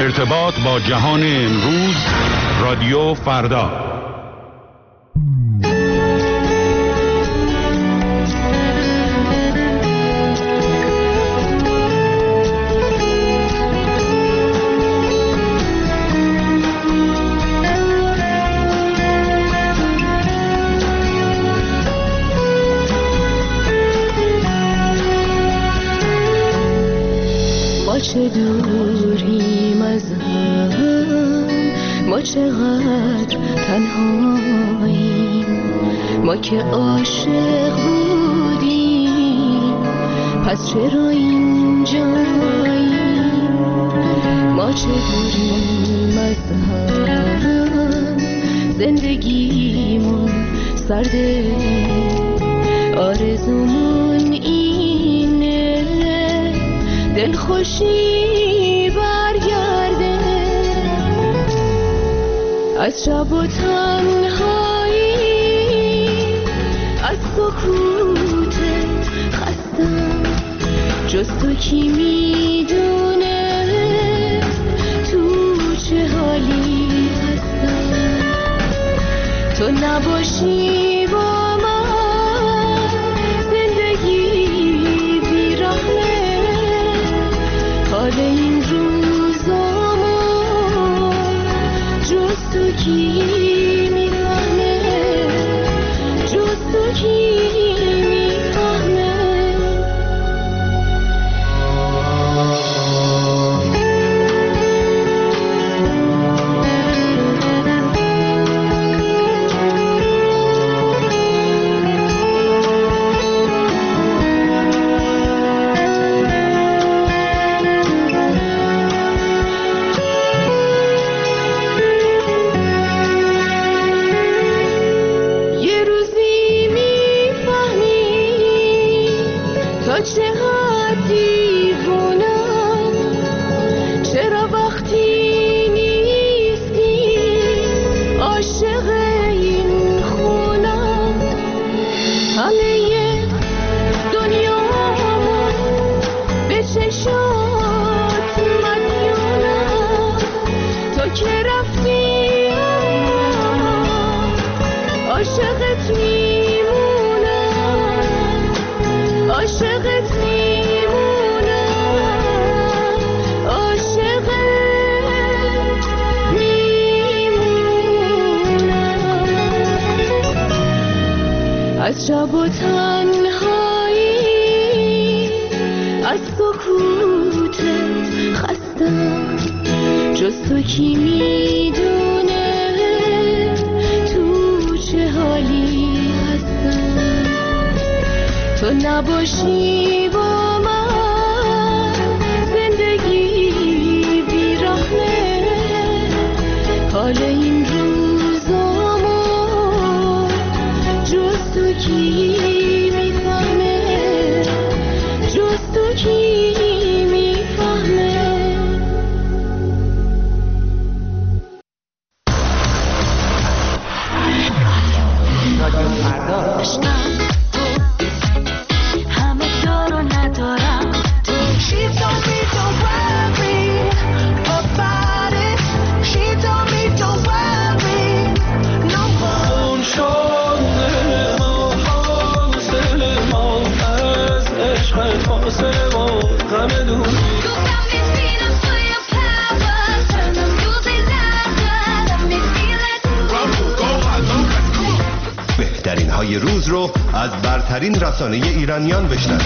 ارتباط با جهان امروز، رادیو فردا. چه دوریم از هم، ما چقدر تنهاییم، ما که عاشق بودیم پس چرا اینجاییم. ما چه دوریم از هم، زندگیمون سرده، آرزومون اینه دل خوشی برگرده. از شب و تنهایی، از سکوتت خستم، جز تو کی میدونه تو چه حالی هستم. تو نباشی با من زندگی بیرحمه، حال این روزامو جز تو کی میفهمه، جز تو کی میفهمه. از شب و تنهایی، از سکوتت خستم، جز تو کی میدونه تو چه حالی هستم. تو نباشی با من زندگی بیرحمه، حال این روزامو جز تو کی میفهمه، جز تو کی میفهمه. رادیو فردا. همه دارو ندارم تو. She told me don't worry about it. She told me don't worry no more. بهترین های روز رو از برترین رسانه ایرانیان بشنوید.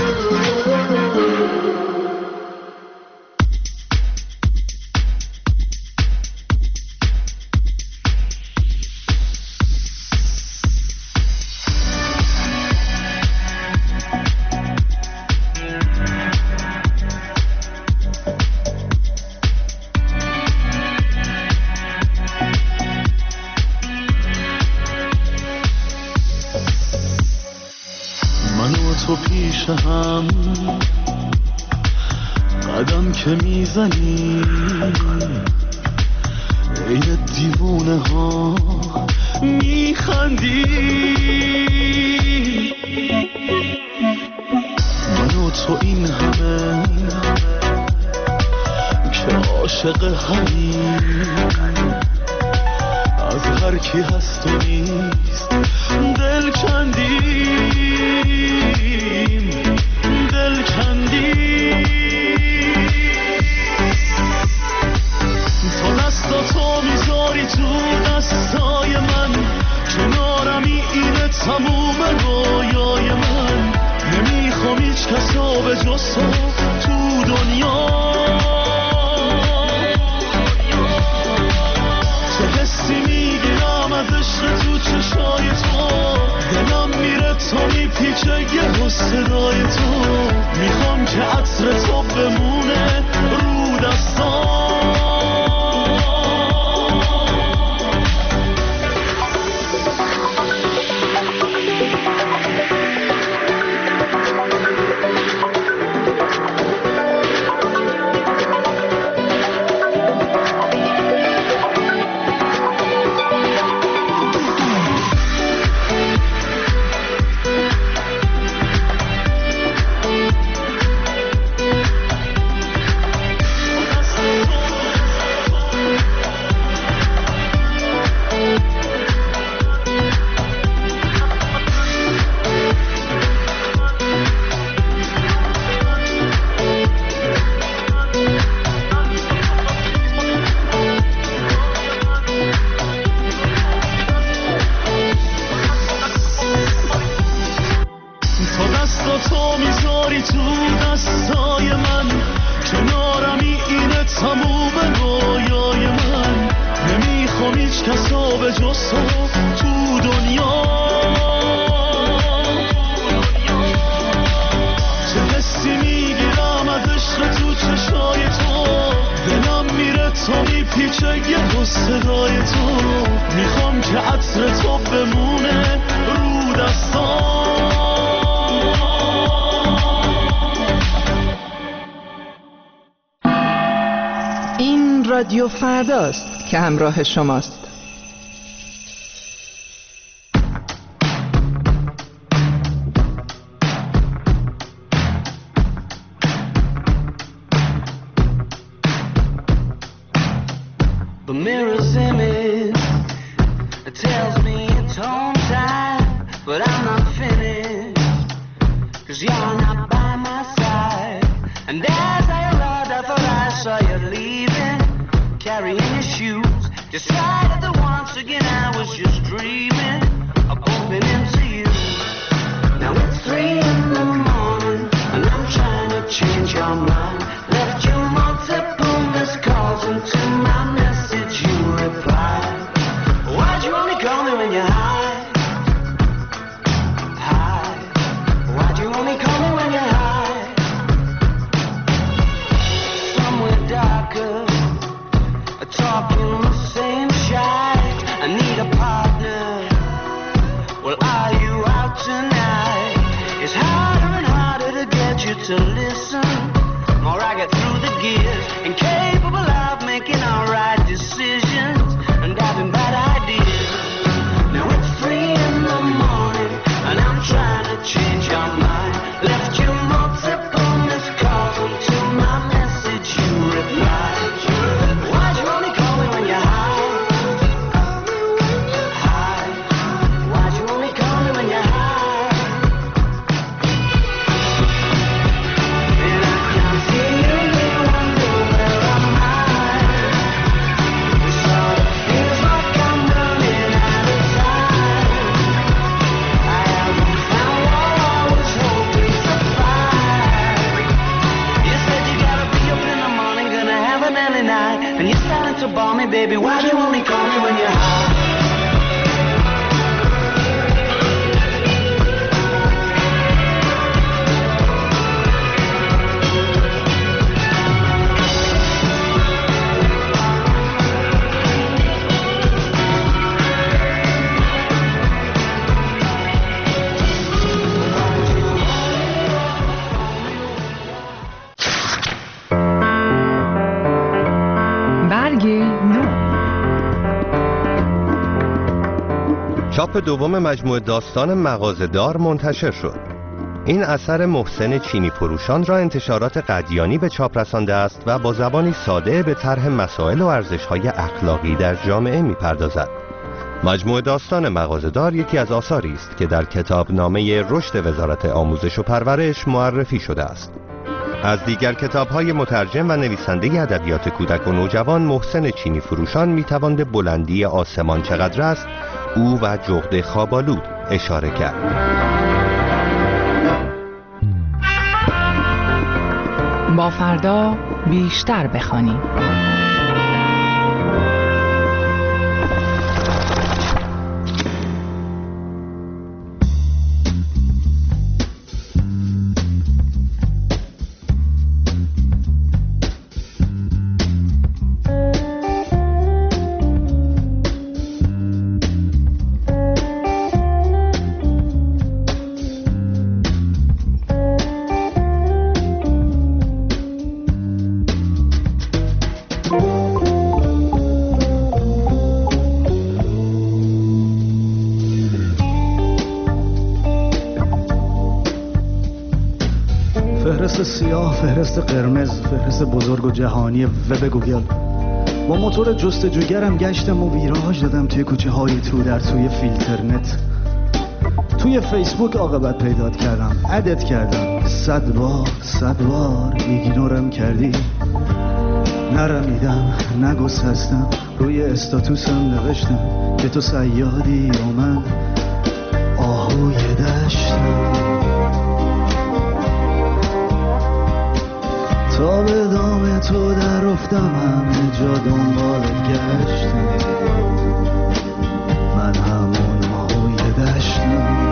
تو پیش هم قدم که میزنی، عین دیوونه ها میخندی. من و تو این همه که عاشق همین از هر کی هست و نیست دل کندیم دل کندیم تو دستاتو میذاری تو دستای من کنارمی اینه تموم رویای من نمیخوام هیچ کسا به جز تو دنیا چه حسی میگیرم از عشق تو چشای تو دلم میره تا میپیچه یه صدای تو میخوام که عطر تو بمونه رو دستام رادیو فرداست که همراه شماست. The mirror's image, it tells me it's home time, but I'm not finished, 'cause you're not by my side. And as I arrived, I thought I saw you leaving, carrying your shoes, decided that once again I was just dreaming of bumping into you. Now it's 3 in the morning, and I'm trying to change your mind. Left you multiple missed calls into my message, you replied. Why'd you only call me when you're high? High. Why'd you only call me when you're high? Somewhere darker, talking the same shite. I need a partner. Well, are you out tonight? It's harder and harder to get you to listen. More I get through the gears, incapable of making all right decisions and having bad ideas. Now it's 3 in the morning, and I'm trying to change your mind. Left you multiple missed calls into my message, you replied. Why'd you only call me when you're high? High. Why'd you only call me when you're high? And I can see you wonder where am I? It sort of feels like I'm running out of time. I haven't found what I was hoping to find. You said you gotta be up in the morning, gonna have an early night, and you're starting to bore me, baby. Why'd you only call me when you're high? برگ نو. چاپ دوم مجموعه داستان مغازه‌دار منتشر شد. این اثر محسن چینی فروشان را انتشارات قدیانی به چاپ رسانده است و با زبانی ساده به طرح مسائل و ارزش‌های اخلاقی در جامعه می‌پردازد. مجموع داستان مغازه‌دار یکی از آثاری است که در کتابنامه رشد وزارت آموزش و پرورش معرفی شده است. از دیگر کتاب‌های مترجم و نویسنده ادبیات کودک و نوجوان محسن چینی فروشان می‌توان به بلندی آسمان چقدر است او و جغد خواب‌آلود اشاره کرد. با فردا بیشتر بخوانیم. فهرست سیاه، فهرست قرمز، فهرست بزرگ و جهانی وب گوگل. با موتور جستجوگرم گشتم و ویراژ دادم توی کوچه های تو در توی فیلترنت. توی فیسبوک عاقبت پیدا کردم، ادت کردم، 100 بار ایگنورم کردی. نرمیدم، نگسستم، روی استاتوسم نوشتم که تو صیادی و من آهوی دشتم. تا به دام تو در افتم همه جا دنبالت گشتم، من همون آهوی دشتم.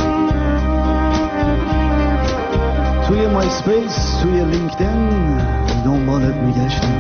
توی مای سپیس، توی لینکدین دنبالت میگشتم.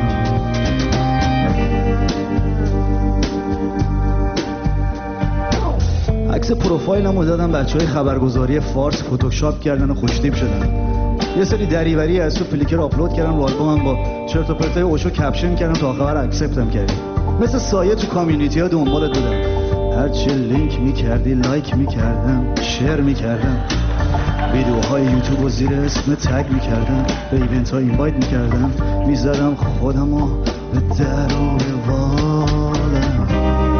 عکس پروفایلمو دادم بچهای خبرگزاری فارس فتوشاپ کردن و خوشتیپ شدن. یه سری دریوری از تو فلیکر آپلود کردم رو آلبومم، با چرت و پرتای اوشو کپشن کردم تا آخر اکسپتم کردی. مثل سایه تو کامیونیتی ها دنبالت بودم، هرچی لینک میکردی لایک میکردم، شیر میکردم، ویدیوهای یوتیوب و زیر اسم تگ میکردم، به ایونت ها اینوایت میکردم، میزدم خودمو به در و بالم.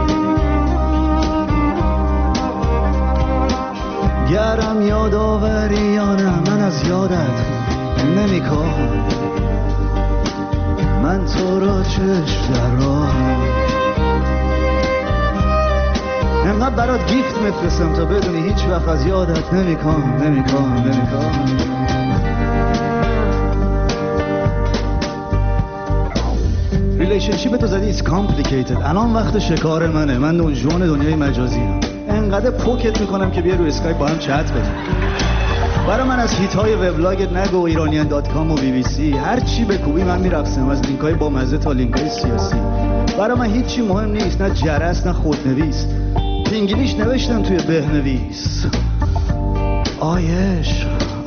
گرم یادآوریانم، من از یادت نمیکنم، من تو را چشم در راهم. انقدر برات گیفت میفرستم تا بدونی هیچ وقت از یادت نمیکنم. ریلیشنشیپ تو زدی it's complicated. الان وقت شکار منه، من دنجون دنیای مجازی هم. انقدر پوکت میکنم که بیا روی اسکایپ با هم چت کنیم. برای من از هیت‌های وبلاگت نگو، iranian.com و BBC، هر چی بکوبی من میرقصم، از لینک‌های با مزه تا لینک‌های سیاسی. برای من هیچی مهم نیست، نه جرس نه خودنویس. انگلیش نوشتم توی بهنویس. آیش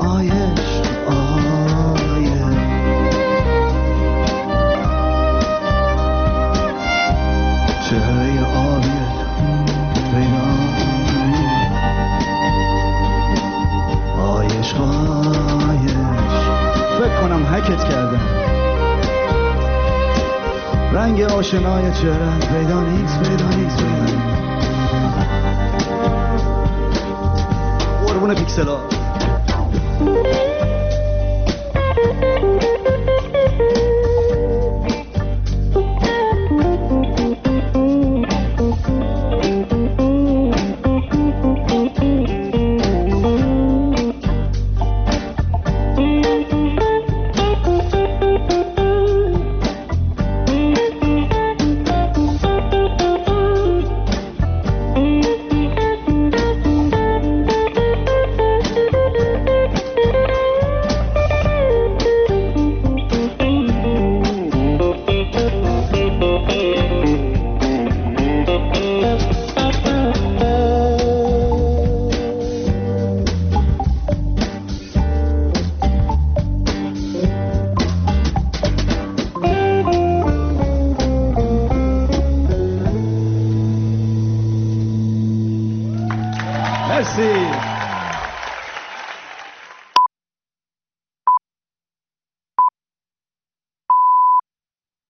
چهره آبیت پیدا، آیش فکر کنم هکت کردم، رنگ آشنای چهره‌ات پیدا نیست. قربون پیکسلا. Merci.